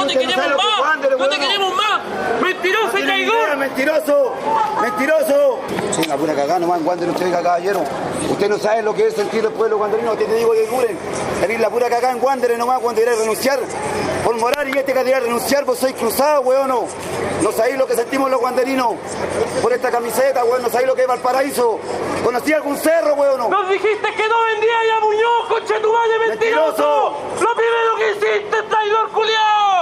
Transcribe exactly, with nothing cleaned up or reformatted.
te queremos más. No te queremos más. Mentiroso y traidor. Mentiroso. Mentiroso. Sí, una pura cagada nomás en Wander, usted, caballero. Usted no sabe lo que es sentir el pueblo guanderinos. Usted te digo que curen. Tener la pura cagada en Wander nomás cuando iré a renunciar. Por morar y este que irá a renunciar, vos sois cruzado, weón. No, no sabéis lo que sentimos los guanderinos por esta camiseta, weón. No sabéis lo que es Valparaíso. ¿Conocí algún cerro, weón? No. Nos dijiste que no vendía ya Muñoz, concha tu madre, mentiroso. Lo primero que hiciste, traidor culiao.